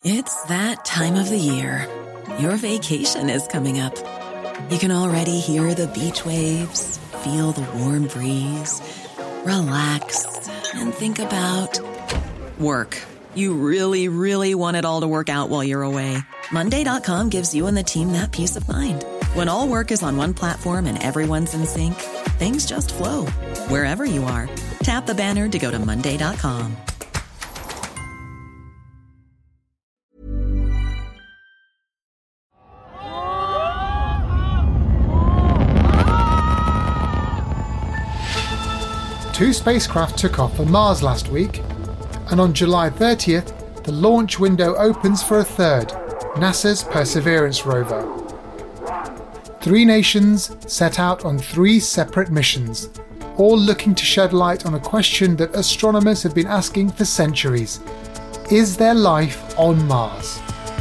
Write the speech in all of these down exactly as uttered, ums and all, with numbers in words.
It's that time of the year. Your vacation is coming up. You can already hear the beach waves, feel the warm breeze, relax, and think about work. You really, really want it all to work out while you're away. Monday dot com gives you and the team that peace of mind. When all work is on one platform and everyone's in sync, things just flow. Wherever you are, tap the banner to go to Monday dot com. Two spacecraft took off for Mars last week, and on July thirtieth, the launch window opens for a third, NASA's Perseverance rover. Three nations set out on three separate missions, all looking to shed light on a question that astronomers have been asking for centuries. Is there life on Mars?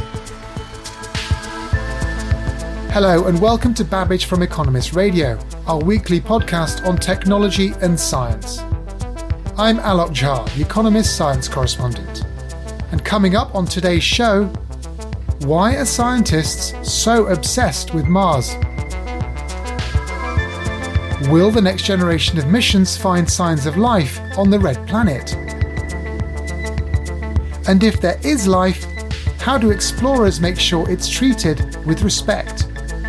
Hello and welcome to Babbage from Economist Radio, our weekly podcast on technology and science. I'm Alok Jha, the Economist science correspondent. And coming up on today's show, why are scientists so obsessed with Mars? Will the next generation of missions find signs of life on the Red Planet? And if there is life, how do explorers make sure it's treated with respect?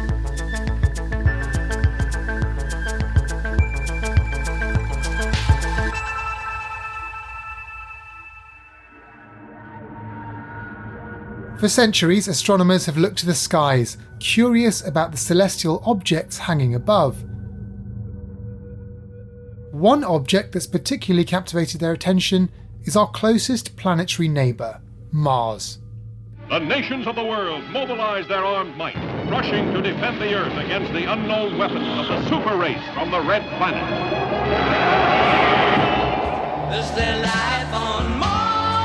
For centuries, astronomers have looked to the skies, curious about the celestial objects hanging above. One object that's particularly captivated their attention is our closest planetary neighbour, Mars. The nations of the world mobilize their armed might, rushing to defend the Earth against the unknown weapons of the super race from the Red Planet. Is there life on Mars?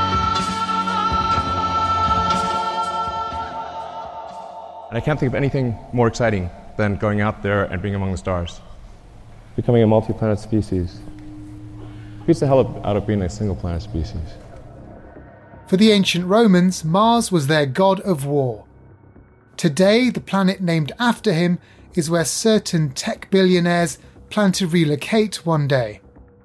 And I can't think of anything more exciting than going out there and being among the stars. Becoming a multi-planet species. Beats the hell out of being a single-planet species. For the ancient Romans, Mars was their god of war. Today, the planet named after him is where certain tech billionaires plan to relocate one day.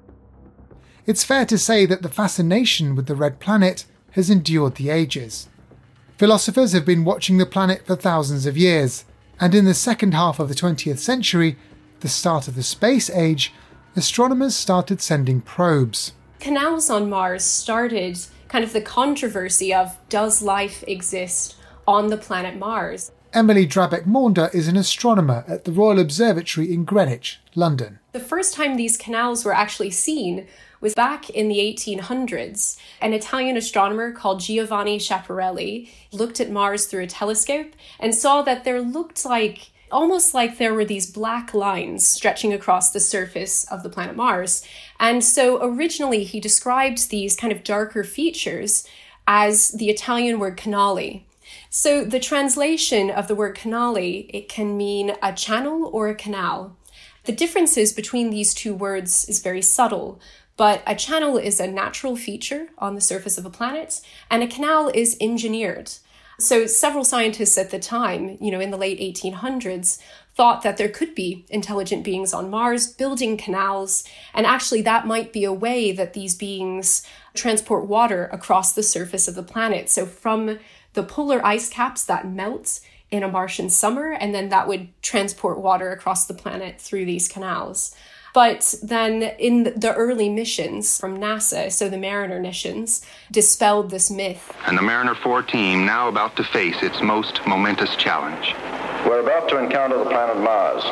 It's fair to say that the fascination with the Red Planet has endured the ages. Philosophers have been watching the planet for thousands of years, and in the second half of the twentieth century, the start of the space age, astronomers started sending probes. Canals on Mars started kind of the controversy of, does life exist on the planet Mars? Emily Drabek-Maunder is an astronomer at the Royal Observatory in Greenwich, London. The first time these canals were actually seen was back in the eighteen hundreds. An Italian astronomer called Giovanni Schiaparelli looked at Mars through a telescope and saw that there looked like, almost like there were these black lines stretching across the surface of the planet Mars. And so originally he described these kind of darker features as the Italian word canale. So the translation of the word canale, it can mean a channel or a canal. The differences between these two words is very subtle, but a channel is a natural feature on the surface of a planet, and a canal is engineered. So several scientists at the time, you know, in the late eighteen hundreds, thought that there could be intelligent beings on Mars building canals, and actually that might be a way that these beings transport water across the surface of the planet. So from the polar ice caps that melt in a Martian summer, and then that would transport water across the planet through these canals. But then in the early missions from NASA, so the Mariner missions, dispelled this myth. And the Mariner four team now about to face its most momentous challenge. We're about to encounter the planet Mars.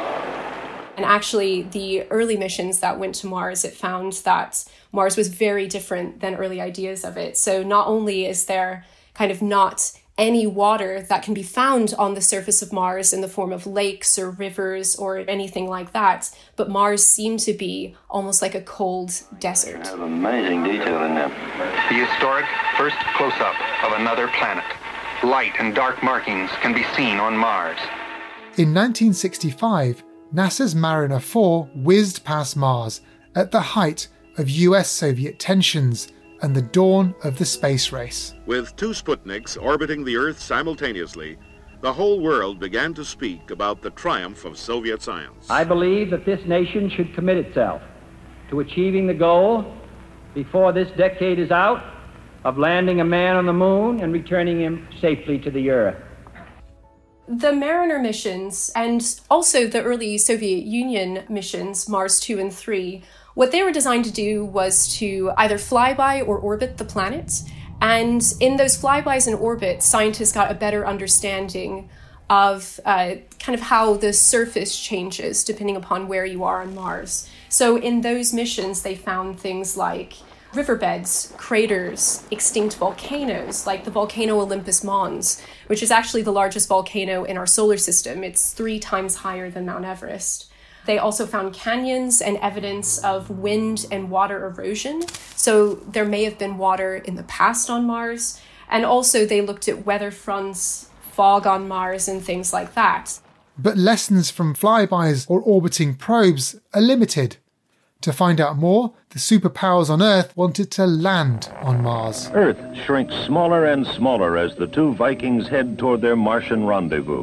And actually, the early missions that went to Mars, it found that Mars was very different than early ideas of it. So not only is there kind of not any water that can be found on the surface of Mars in the form of lakes or rivers or anything like that, but Mars seemed to be almost like a cold desert. There's amazing detail in there. The historic first close-up of another planet. Light and dark markings can be seen on Mars. In nineteen sixty-five, NASA's Mariner four whizzed past Mars at the height of U S Soviet tensions and the dawn of the space race. With two Sputniks orbiting the Earth simultaneously, the whole world began to speak about the triumph of Soviet science. I believe that this nation should commit itself to achieving the goal, before this decade is out, of landing a man on the moon and returning him safely to the Earth. The Mariner missions, and also the early Soviet Union missions, Mars two and three, what they were designed to do was to either fly by or orbit the planet. And in those flybys and orbits, scientists got a better understanding of uh, kind of how the surface changes depending upon where you are on Mars. So in those missions, they found things like riverbeds, craters, extinct volcanoes, like the volcano Olympus Mons, which is actually the largest volcano in our solar system. It's three times higher than Mount Everest. They also found canyons and evidence of wind and water erosion. So there may have been water in the past on Mars. And also they looked at weather fronts, fog on Mars, and things like that. But lessons from flybys or orbiting probes are limited. To find out more, the superpowers on Earth wanted to land on Mars. Earth shrinks smaller and smaller as the two Vikings head toward their Martian rendezvous.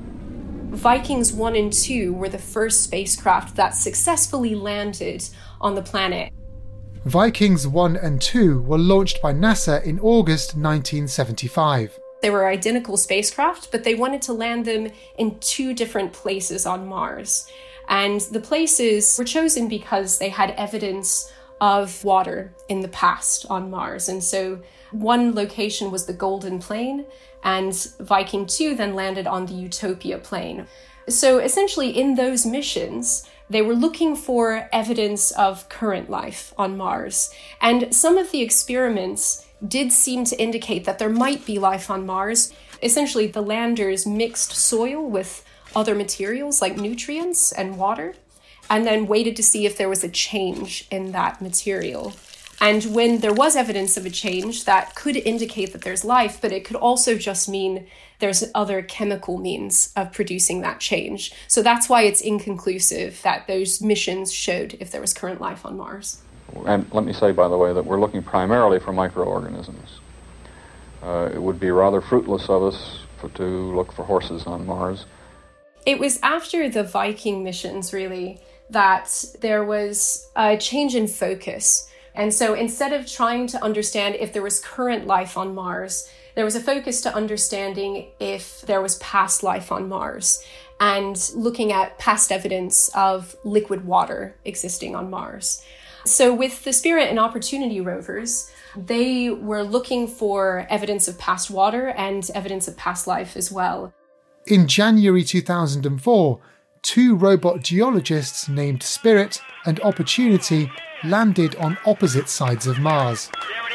Vikings one and two were the first spacecraft that successfully landed on the planet. Vikings one and two were launched by NASA in August nineteen seventy-five. They were identical spacecraft, but they wanted to land them in two different places on Mars. And the places were chosen because they had evidence of water in the past on Mars. And so one location was the Golden Plain, and Viking two then landed on the Utopia Plain. So essentially in those missions, they were looking for evidence of current life on Mars. And some of the experiments did seem to indicate that there might be life on Mars. Essentially, the landers mixed soil with other materials like nutrients and water, and then waited to see if there was a change in that material. And when there was evidence of a change, that could indicate that there's life, but it could also just mean there's other chemical means of producing that change. So that's why it's inconclusive that those missions showed if there was current life on Mars. And let me say, by the way, that we're looking primarily for microorganisms. Uh, it would be rather fruitless of us for, to look for horses on Mars. It was after the Viking missions, really, that there was a change in focus. And so instead of trying to understand if there was current life on Mars, there was a focus to understanding if there was past life on Mars and looking at past evidence of liquid water existing on Mars. So with the Spirit and Opportunity rovers, they were looking for evidence of past water and evidence of past life as well. In January two thousand four, two robot geologists named Spirit and Opportunity landed on opposite sides of Mars.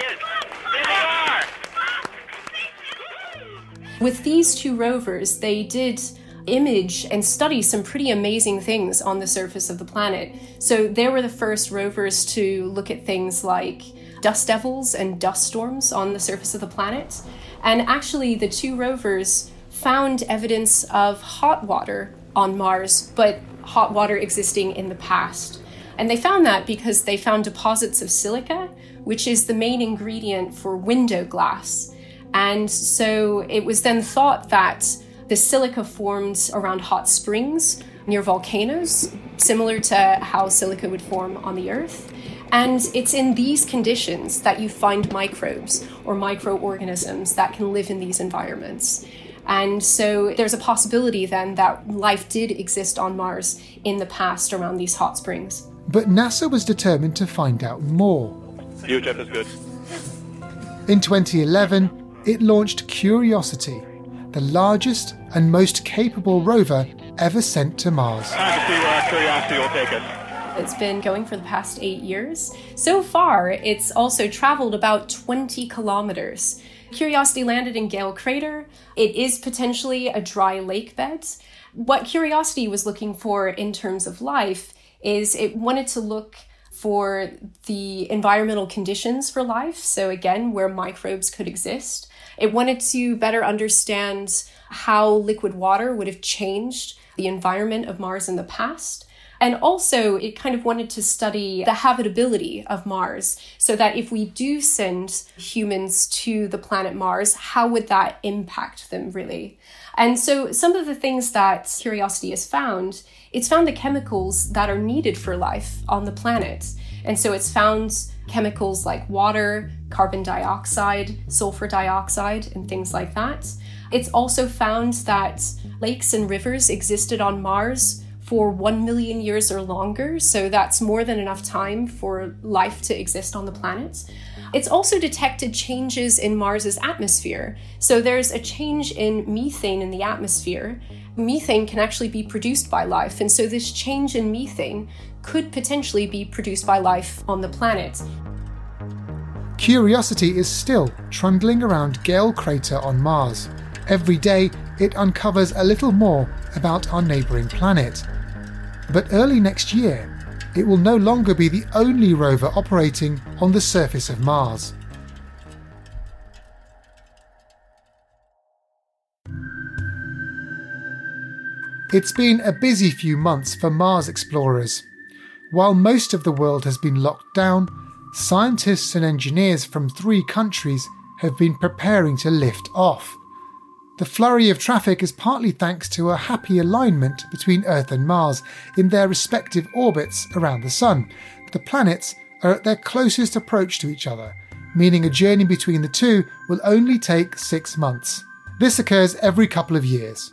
With these two rovers, they did image and study some pretty amazing things on the surface of the planet. So they were the first rovers to look at things like dust devils and dust storms on the surface of the planet. And actually, the two rovers found evidence of hot water on Mars, but hot water existing in the past. And they found that because they found deposits of silica, which is the main ingredient for window glass. And so it was then thought that the silica formed around hot springs near volcanoes, similar to how silica would form on the Earth. And it's in these conditions that you find microbes or microorganisms that can live in these environments. And so there's a possibility then that life did exist on Mars in the past around these hot springs. But NASA was determined to find out more. U H F is good. In twenty eleven, it launched Curiosity, the largest and most capable rover ever sent to Mars. I can see where Curiosity will take us. It's been going for the past eight years. So far, it's also traveled about twenty kilometers. Curiosity landed in Gale Crater. It is potentially a dry lake bed. What Curiosity was looking for in terms of life is it wanted to look for the environmental conditions for life. So again, where microbes could exist. It wanted to better understand how liquid water would have changed the environment of Mars in the past. And also, it kind of wanted to study the habitability of Mars, so that if we do send humans to the planet Mars, how would that impact them, really? And so some of the things that Curiosity has found, it's found the chemicals that are needed for life on the planet. And so it's found chemicals like water, carbon dioxide, sulfur dioxide, and things like that. It's also found that lakes and rivers existed on Mars for one million years or longer, so that's more than enough time for life to exist on the planet. It's also detected changes in Mars's atmosphere. So there's a change in methane in the atmosphere. Methane can actually be produced by life, and so this change in methane could potentially be produced by life on the planet. Curiosity is still trundling around Gale Crater on Mars. Every day, it uncovers a little more about our neighbouring planet. But early next year, it will no longer be the only rover operating on the surface of Mars. It's been a busy few months for Mars explorers. While most of the world has been locked down, scientists and engineers from three countries have been preparing to lift off. The flurry of traffic is partly thanks to a happy alignment between Earth and Mars in their respective orbits around the Sun. The planets are at their closest approach to each other, meaning a journey between the two will only take six months. This occurs every couple of years.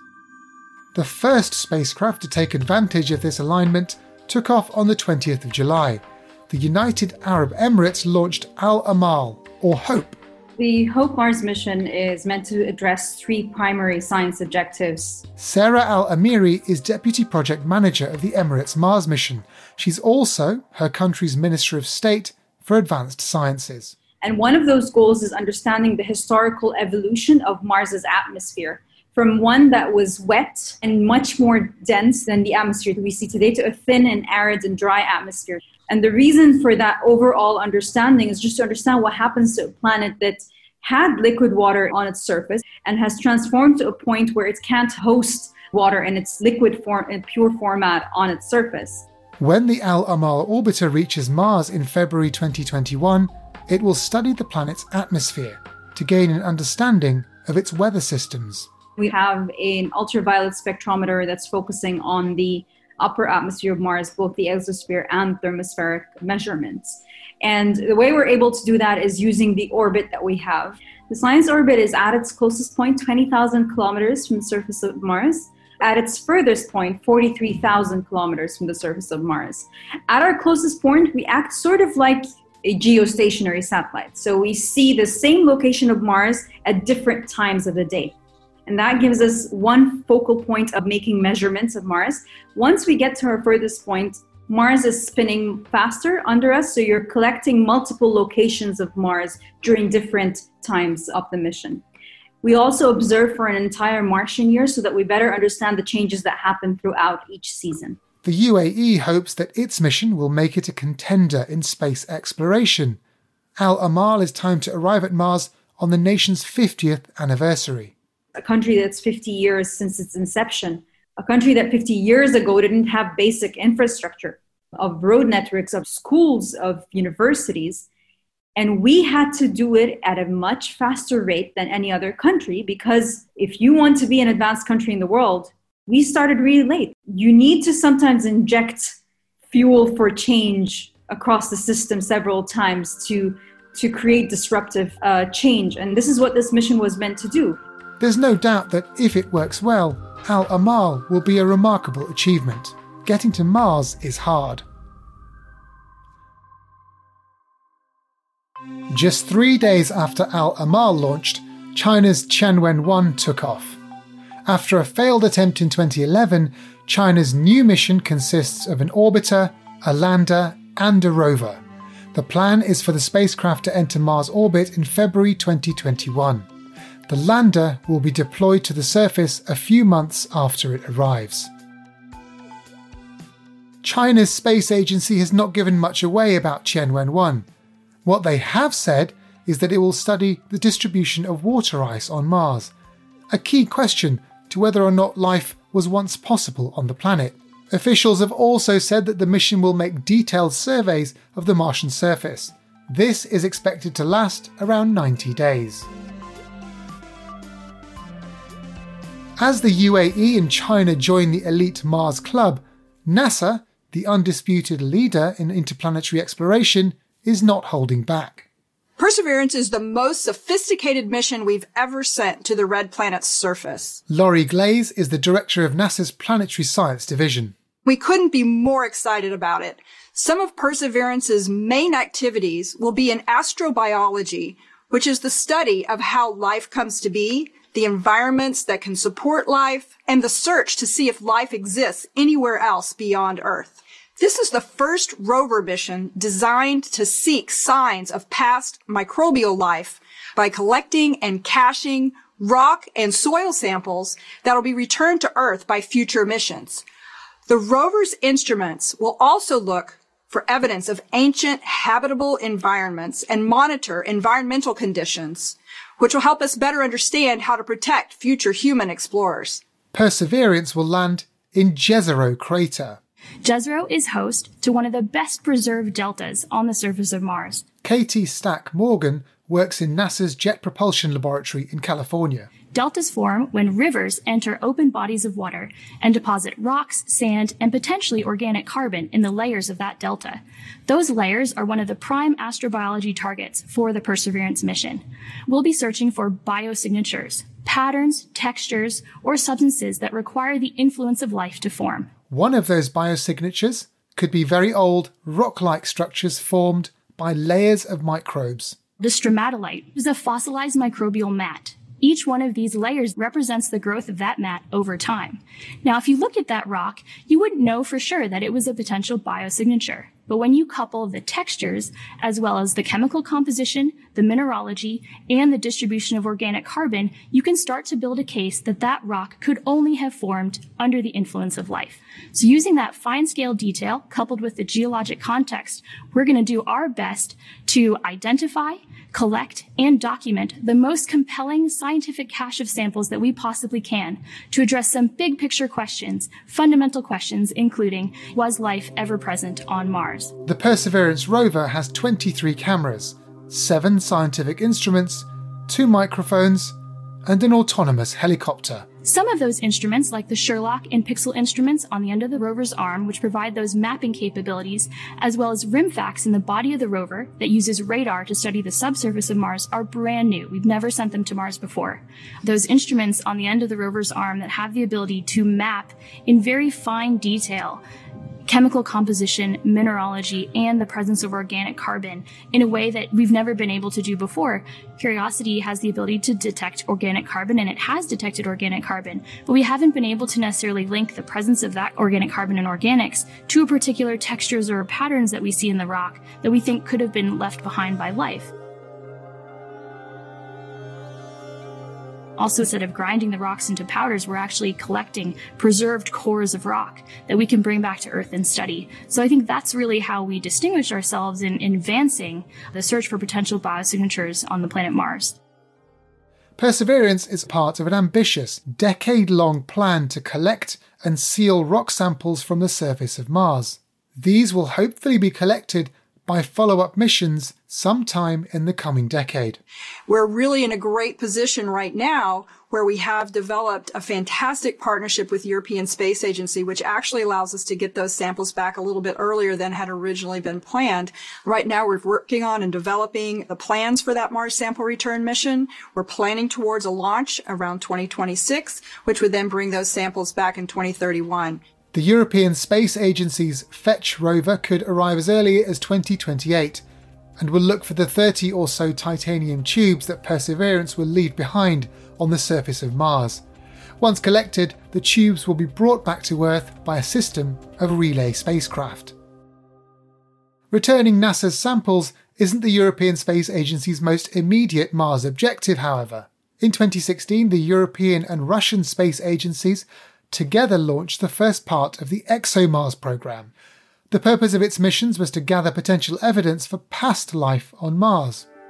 The first spacecraft to take advantage of this alignment took off on the twentieth of July. The United Arab Emirates launched Al-Amal, or HOPE. The HOPE Mars mission is meant to address three primary science objectives. Sarah Al-Amiri is Deputy Project Manager of the Emirates Mars mission. She's also her country's Minister of State for Advanced Sciences. And one of those goals is understanding the historical evolution of Mars's atmosphere, from one that was wet and much more dense than the atmosphere that we see today to a thin and arid and dry atmosphere. And the reason for that overall understanding is just to understand what happens to a planet that had liquid water on its surface and has transformed to a point where it can't host water in its liquid form and pure format on its surface. When the Al-Amal orbiter reaches Mars in February twenty twenty-one, it will study the planet's atmosphere to gain an understanding of its weather systems. We have an ultraviolet spectrometer that's focusing on the upper atmosphere of Mars, both the exosphere and thermospheric measurements. And the way we're able to do that is using the orbit that we have. The science orbit is at its closest point, twenty thousand kilometers from the surface of Mars. At its furthest point, forty-three thousand kilometers from the surface of Mars. At our closest point, we act sort of like a geostationary satellite. So we see the same location of Mars at different times of the day. And that gives us one focal point of making measurements of Mars. Once we get to our furthest point, Mars is spinning faster under us, so you're collecting multiple locations of Mars during different times of the mission. We also observe for an entire Martian year so that we better understand the changes that happen throughout each season. The U A E hopes that its mission will make it a contender in space exploration. Al-Amal is timed to arrive at Mars on the nation's fiftieth anniversary. A country that's fifty years since its inception, a country that fifty years ago didn't have basic infrastructure of road networks, of schools, of universities. And we had to do it at a much faster rate than any other country, because if you want to be an advanced country in the world, we started really late. You need to sometimes inject fuel for change across the system several times to, to create disruptive uh, change. And this is what this mission was meant to do. There's no doubt that if it works well, Al-Amal will be a remarkable achievement. Getting to Mars is hard. Just three days after Al-Amal launched, China's Tianwen one took off. After a failed attempt in twenty eleven, China's new mission consists of an orbiter, a lander, and a rover. The plan is for the spacecraft to enter Mars orbit in February twenty twenty-one. The lander will be deployed to the surface a few months after it arrives. China's space agency has not given much away about Tianwen one. What they have said is that it will study the distribution of water ice on Mars, a key question to whether or not life was once possible on the planet. Officials have also said that the mission will make detailed surveys of the Martian surface. This is expected to last around ninety days. As the U A E and China join the elite Mars Club, NASA, the undisputed leader in interplanetary exploration, is not holding back. Perseverance is the most sophisticated mission we've ever sent to the red planet's surface. Laurie Glaze is the director of NASA's Planetary Science Division. We couldn't be more excited about it. Some of Perseverance's main activities will be in astrobiology, which is the study of how life comes to be, the environments that can support life, and the search to see if life exists anywhere else beyond Earth. This is the first rover mission designed to seek signs of past microbial life by collecting and caching rock and soil samples that will be returned to Earth by future missions. The rover's instruments will also look for evidence of ancient habitable environments and monitor environmental conditions, which will help us better understand how to protect future human explorers. Perseverance will land in Jezero Crater. Jezero is host to one of the best preserved deltas on the surface of Mars. Katie Stack Morgan works in NASA's Jet Propulsion Laboratory in California. Deltas form when rivers enter open bodies of water and deposit rocks, sand, and potentially organic carbon in the layers of that delta. Those layers are one of the prime astrobiology targets for the Perseverance mission. We'll be searching for biosignatures, patterns, textures, or substances that require the influence of life to form. One of those biosignatures could be very old, rock-like structures formed by layers of microbes. The stromatolite is a fossilized microbial mat. Each one of these layers represents the growth of that mat over time. Now, if you look at that rock, you wouldn't know for sure that it was a potential biosignature. But when you couple the textures, as well as the chemical composition, the mineralogy, and the distribution of organic carbon, you can start to build a case that that rock could only have formed under the influence of life. So using that fine-scale detail, coupled with the geologic context, we're going to do our best to identify, collect, and document the most compelling scientific cache of samples that we possibly can to address some big picture questions, fundamental questions, including, was life ever present on Mars? The Perseverance rover has twenty-three cameras, seven scientific instruments, two microphones, and an autonomous helicopter. Some of those instruments, like the Sherlock and Pixel instruments on the end of the rover's arm, which provide those mapping capabilities, as well as RIMFAX in the body of the rover that uses radar to study the subsurface of Mars, are brand new. We've never sent them to Mars before. Those instruments on the end of the rover's arm that have the ability to map in very fine detail chemical composition, mineralogy, and the presence of organic carbon in a way that we've never been able to do before. Curiosity has the ability to detect organic carbon, and it has detected organic carbon, but we haven't been able to necessarily link the presence of that organic carbon and organics to particular textures or patterns that we see in the rock that we think could have been left behind by life. Also, instead of grinding the rocks into powders, we're actually collecting preserved cores of rock that we can bring back to Earth and study. So I think that's really how we distinguish ourselves in, in advancing the search for potential biosignatures on the planet Mars. Perseverance is part of an ambitious, decade-long plan to collect and seal rock samples from the surface of Mars. These will hopefully be collected by follow-up missions sometime in the coming decade. We're really in a great position right now where we have developed a fantastic partnership with the European Space Agency, which actually allows us to get those samples back a little bit earlier than had originally been planned. Right now, we're working on and developing the plans for that Mars sample return mission. We're planning towards a launch around twenty twenty-six, which would then bring those samples back in twenty thirty-one. The European Space Agency's FETCH rover could arrive as early as twenty twenty-eight and will look for the thirty or so titanium tubes that Perseverance will leave behind on the surface of Mars. Once collected, the tubes will be brought back to Earth by a system of relay spacecraft. Returning NASA's samples isn't the European Space Agency's most immediate Mars objective, however. In twenty sixteen, the European and Russian space agencies together launched the first part of the ExoMars program. The purpose of its missions was to gather potential evidence for past life on Mars.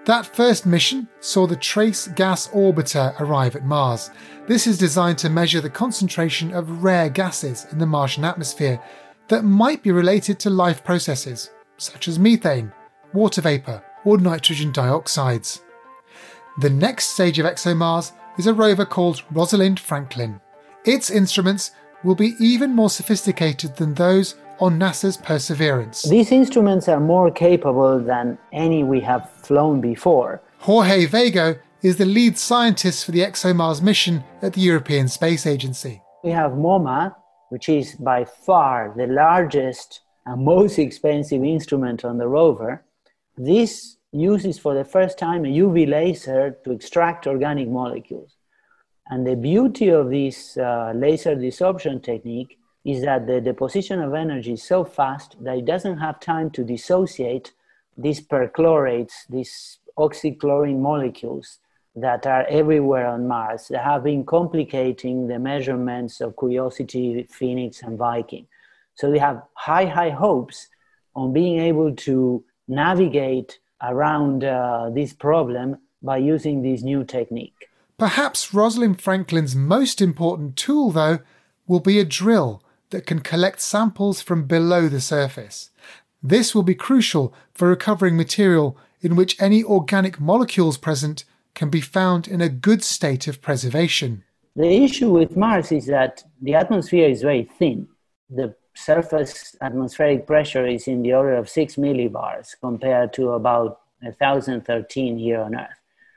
That first mission saw the Trace Gas Orbiter arrive at Mars. This is designed to measure the concentration of rare gases in the Martian atmosphere that might be related to life processes, such as methane, water vapour, or nitrogen dioxides. The next stage of ExoMars is a rover called Rosalind Franklin. Its instruments will be even more sophisticated than those on NASA's Perseverance. These instruments are more capable than any we have flown before. Jorge Vago is the lead scientist for the ExoMars mission at the European Space Agency. We have MOMA, which is by far the largest and most expensive instrument on the rover. This uses for the first time a U V laser to extract organic molecules. And the beauty of this uh, laser desorption technique is that the deposition of energy is so fast that it doesn't have time to dissociate these perchlorates, these oxychlorine molecules that are everywhere on Mars, that have been complicating the measurements of Curiosity, Phoenix, and Viking. So we have high, high hopes on being able to navigate around uh, this problem by using this new technique. Perhaps Rosalind Franklin's most important tool, though, will be a drill that can collect samples from below the surface. This will be crucial for recovering material in which any organic molecules present can be found in a good state of preservation. The issue with Mars is that the atmosphere is very thin. The surface atmospheric pressure is in the order of six millibars compared to about one thousand thirteen here on Earth.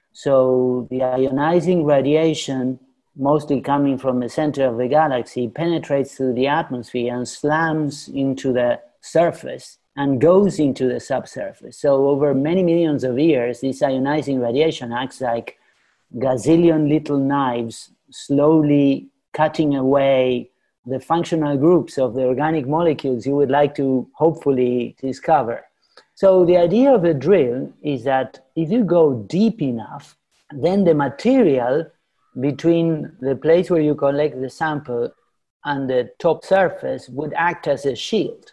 So the ionizing radiation, mostly coming from the center of the galaxy, penetrates through the atmosphere and slams into the surface and goes into the subsurface. So over many millions of years, this ionizing radiation acts like gazillion little knives, slowly cutting away the functional groups of the organic molecules you would like to hopefully discover. So the idea of a drill is that if you go deep enough, then the material between the place where you collect the sample and the top surface would act as a shield.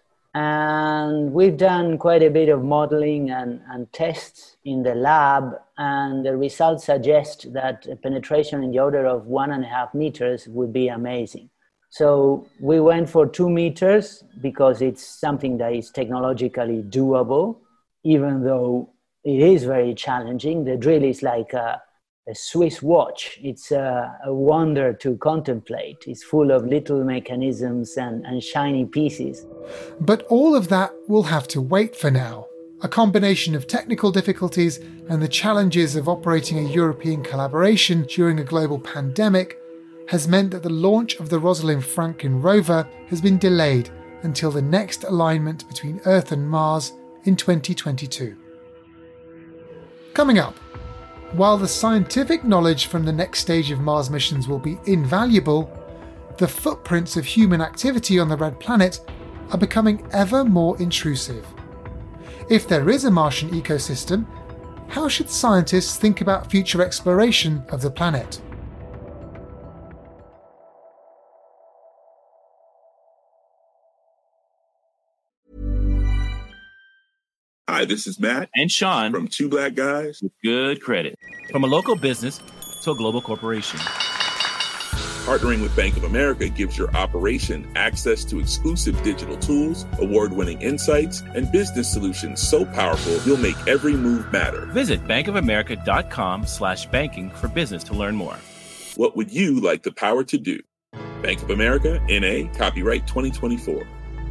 And we've done quite a bit of modeling and, and tests in the lab, and the results suggest that a penetration in the order of one and a half meters would be amazing. So we went for two meters because it's something that is technologically doable, even though it is very challenging. The drill is like a, a Swiss watch. It's a, a wonder to contemplate. It's full of little mechanisms and, and shiny pieces. But all of that will have to wait for now. A combination of technical difficulties and the challenges of operating a European collaboration during a global pandemic has meant that the launch of the Rosalind Franklin rover has been delayed until the next alignment between Earth and Mars in twenty twenty-two. Coming up, while the scientific knowledge from the next stage of Mars missions will be invaluable, the footprints of human activity on the Red Planet are becoming ever more intrusive. If there is a Martian ecosystem, how should scientists think about future exploration of the planet? Hi, this is Matt and Sean from Two Black Guys with Good Credit. From a local business to a global corporation. Partnering with Bank of America gives your operation access to exclusive digital tools, award-winning insights, and business solutions so powerful you'll make every move matter. Visit bankofamerica.com slash banking for business to learn more. What would you like the power to do? Bank of America, N A, copyright twenty twenty-four.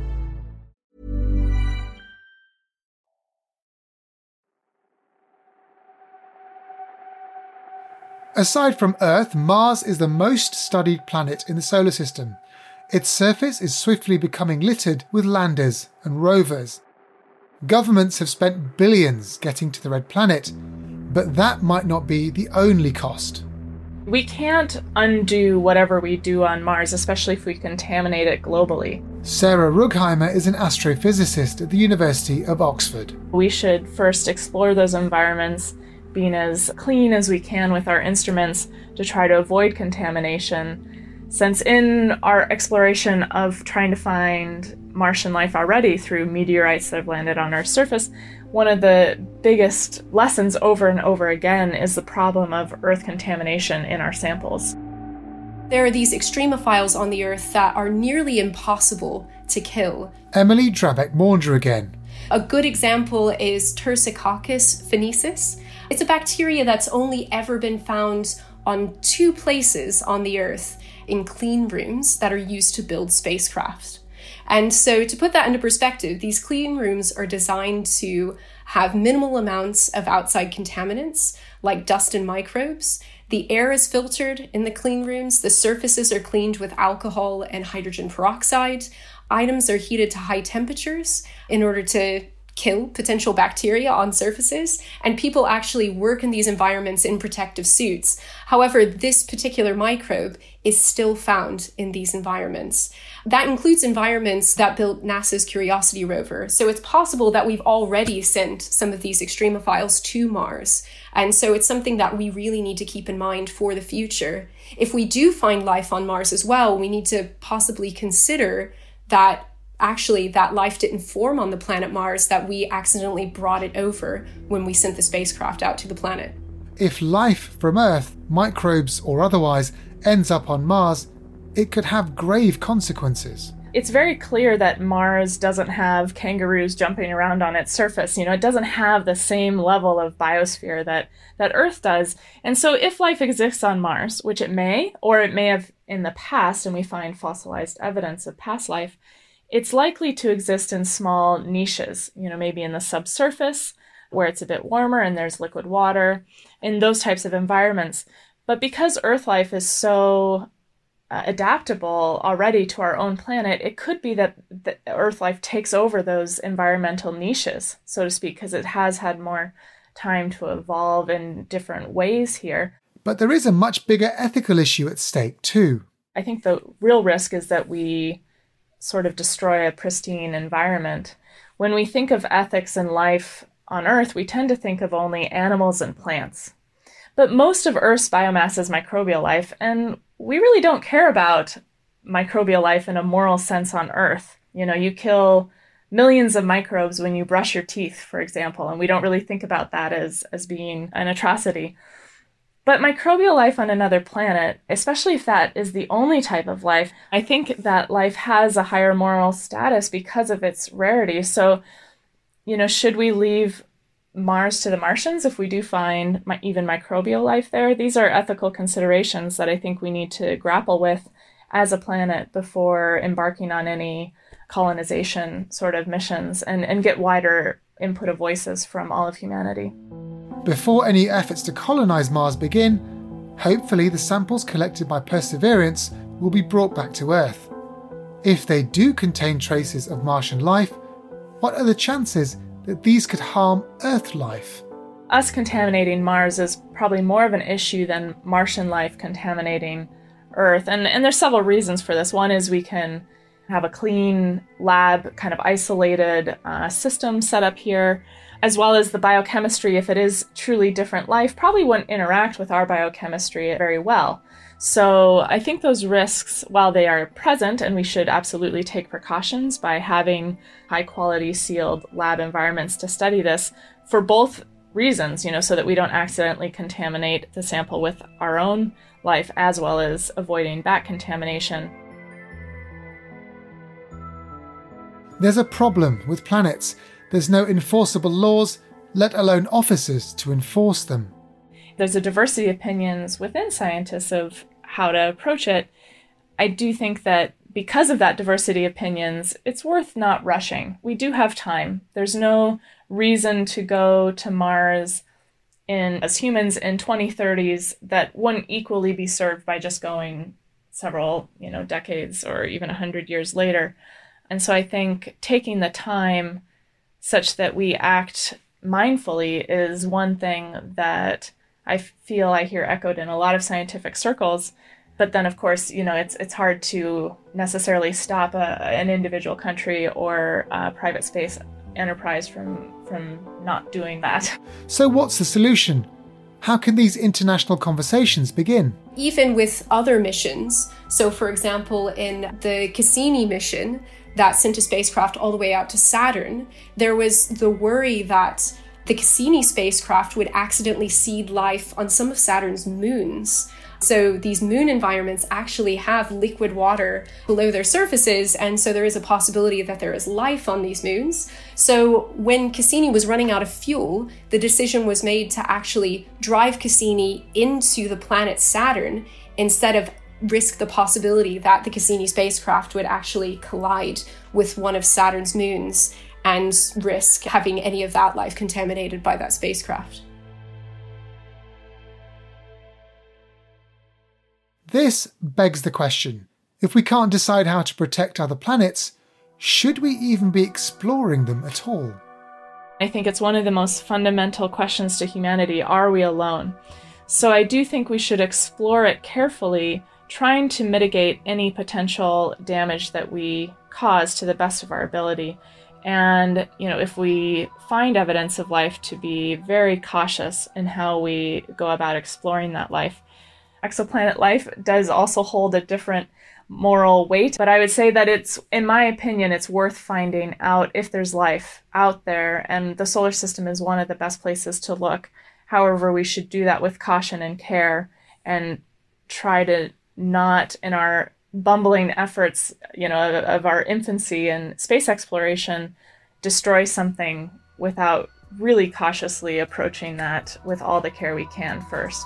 Aside from Earth, Mars is the most studied planet in the solar system. Its surface is swiftly becoming littered with landers and rovers. Governments have spent billions getting to the Red Planet, but that might not be the only cost. We can't undo whatever we do on Mars, especially if we contaminate it globally. Sarah Rugheimer is an astrophysicist at the University of Oxford. We should first explore those environments, being as clean as we can with our instruments to try to avoid contamination, since in our exploration of trying to find Martian life already through meteorites that have landed on Earth's surface, one of the biggest lessons over and over again is the problem of Earth contamination in our samples. There are these extremophiles on the Earth that are nearly impossible to kill. Emily Drabeck-Maunder again. A good example is Tursicoccus phoenicis. It's a bacteria that's only ever been found on two places on the Earth in clean rooms that are used to build spacecraft. And so to put that into perspective, these clean rooms are designed to have minimal amounts of outside contaminants like dust and microbes. The air is filtered in the clean rooms. The surfaces are cleaned with alcohol and hydrogen peroxide. Items are heated to high temperatures in order to kill potential bacteria on surfaces, and people actually work in these environments in protective suits. However, this particular microbe is still found in these environments. That includes environments that built NASA's Curiosity rover. So it's possible that we've already sent some of these extremophiles to Mars. And so it's something that we really need to keep in mind for the future. If we do find life on Mars as well, we need to possibly consider that actually that life didn't form on the planet Mars, that we accidentally brought it over when we sent the spacecraft out to the planet. If life from Earth, microbes or otherwise, ends up on Mars, it could have grave consequences. It's very clear that Mars doesn't have kangaroos jumping around on its surface. You know, it doesn't have the same level of biosphere that, that Earth does. And so if life exists on Mars, which it may, or it may have in the past, and we find fossilized evidence of past life, it's likely to exist in small niches, you know, maybe in the subsurface where it's a bit warmer and there's liquid water, in those types of environments. But because Earth life is so uh, adaptable already to our own planet, it could be that the Earth life takes over those environmental niches, so to speak, because it has had more time to evolve in different ways here. But there is a much bigger ethical issue at stake too. I think the real risk is that we sort of destroy a pristine environment. When we think of ethics and life on Earth, we tend to think of only animals and plants. But most of Earth's biomass is microbial life, and we really don't care about microbial life in a moral sense on Earth. You know, you kill millions of microbes when you brush your teeth, for example, and we don't really think about that as, as being an atrocity. But microbial life on another planet, especially if that is the only type of life, I think that life has a higher moral status because of its rarity. So, you know, should we leave Mars to the Martians if we do find my, even microbial life there? These are ethical considerations that I think we need to grapple with as a planet before embarking on any colonization sort of missions and, and get wider input of voices from all of humanity. Before any efforts to colonise Mars begin, hopefully the samples collected by Perseverance will be brought back to Earth. If they do contain traces of Martian life, what are the chances that these could harm Earth life? Us contaminating Mars is probably more of an issue than Martian life contaminating Earth. And, and there's several reasons for this. One is we can have a clean lab, kind of isolated uh, system set up here, as well as the biochemistry, if it is truly different life, probably wouldn't interact with our biochemistry very well. So I think those risks, while they are present, and we should absolutely take precautions by having high-quality sealed lab environments to study this for both reasons, you know, so that we don't accidentally contaminate the sample with our own life, as well as avoiding back contamination. There's a problem with planets. There's no enforceable laws, let alone officers to enforce them. There's a diversity of opinions within scientists of how to approach it. I do think that because of that diversity of opinions, it's worth not rushing. We do have time. There's no reason to go to Mars in, as humans in twenty thirties that wouldn't equally be served by just going several, you know, decades or even a hundred years later. And so I think taking the time such that we act mindfully is one thing that I feel I hear echoed in a lot of scientific circles. But then, of course, you know, it's it's hard to necessarily stop a, an individual country or a private space enterprise from from not doing that. So what's the solution? How can these international conversations begin? Even with other missions, so for example, in the Cassini mission, that sent a spacecraft all the way out to Saturn, there was the worry that the Cassini spacecraft would accidentally seed life on some of Saturn's moons. So these moon environments actually have liquid water below their surfaces, and so there is a possibility that there is life on these moons. So when Cassini was running out of fuel, the decision was made to actually drive Cassini into the planet Saturn instead of risk the possibility that the Cassini spacecraft would actually collide with one of Saturn's moons and risk having any of that life contaminated by that spacecraft. This begs the question, if we can't decide how to protect other planets, should we even be exploring them at all? I think it's one of the most fundamental questions to humanity. Are we alone? So I do think we should explore it carefully, trying to mitigate any potential damage that we cause to the best of our ability. And, you know, if we find evidence of life, to be very cautious in how we go about exploring that life. Exoplanet life does also hold a different moral weight, but I would say that it's, in my opinion, it's worth finding out if there's life out there, and the solar system is one of the best places to look. However, we should do that with caution and care and try to not, in our bumbling efforts, you know, of, of our infancy in space exploration, destroy something without really cautiously approaching that with all the care we can first.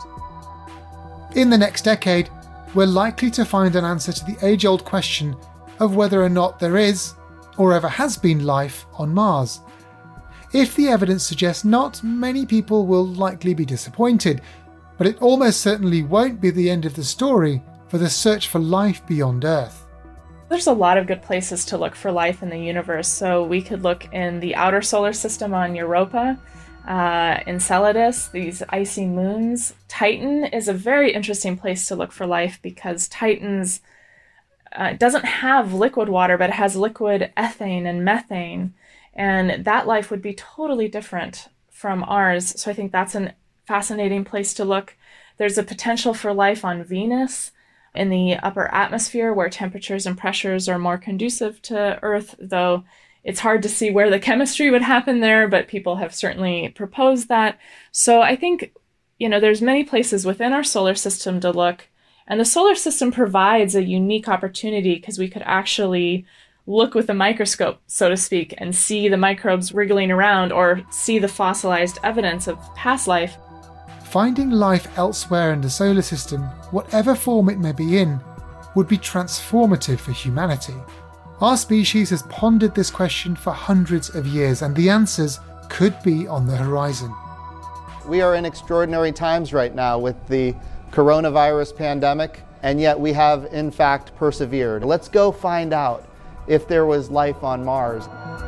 In the next decade, we're likely to find an answer to the age-old question of whether or not there is, or ever has been, life on Mars. If the evidence suggests not, many people will likely be disappointed, but it almost certainly won't be the end of the story for the search for life beyond Earth. There's a lot of good places to look for life in the universe, so we could look in the outer solar system on Europa, Uh, Enceladus, these icy moons. Titan is a very interesting place to look for life because Titan's uh, doesn't have liquid water, but it has liquid ethane and methane, and that life would be totally different from ours. So I think that's a fascinating place to look. There's a potential for life on Venus in the upper atmosphere where temperatures and pressures are more conducive to Earth, though it's hard to see where the chemistry would happen there, but people have certainly proposed that. So I think, you know, there's many places within our solar system to look, and the solar system provides a unique opportunity because we could actually look with a microscope, so to speak, and see the microbes wriggling around or see the fossilized evidence of past life. Finding life elsewhere in the solar system, whatever form it may be in, would be transformative for humanity. Our species has pondered this question for hundreds of years, and the answers could be on the horizon. We are in extraordinary times right now with the coronavirus pandemic, and yet we have, in fact, persevered. Let's go find out if there was life on Mars.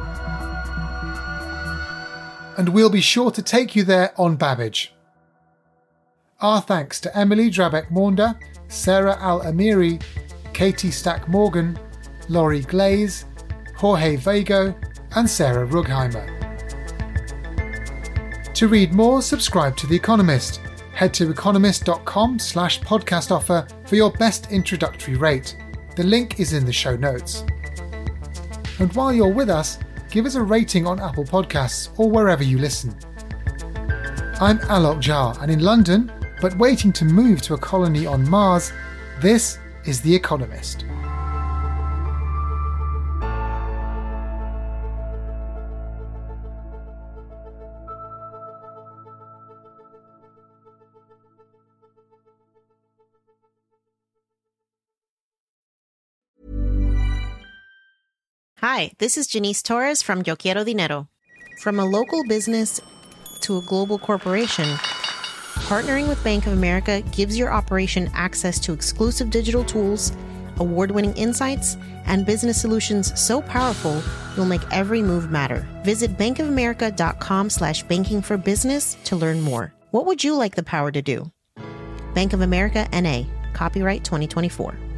And we'll be sure to take you there on Babbage. Our thanks to Emily Drabek-Maunder, Sarah Al-Amiri, Katie Stack-Morgan, Laurie Glaze, Jorge Vago, and Sarah Rugheimer. To read more, subscribe to The Economist. Head to economist.com slash podcast offer for your best introductory rate. The link is in the show notes. And while you're with us, give us a rating on Apple Podcasts or wherever you listen. I'm Alok Jha, and in London, but waiting to move to a colony on Mars, this is The Economist. Hi, this is Janice Torres from Yo Quiero Dinero. From a local business to a global corporation, partnering with Bank of America gives your operation access to exclusive digital tools, award-winning insights, and business solutions so powerful you'll make every move matter. Visit bankofamerica.com slash banking for business to learn more. What would you like the power to do? Bank of America, N A. Copyright twenty twenty-four.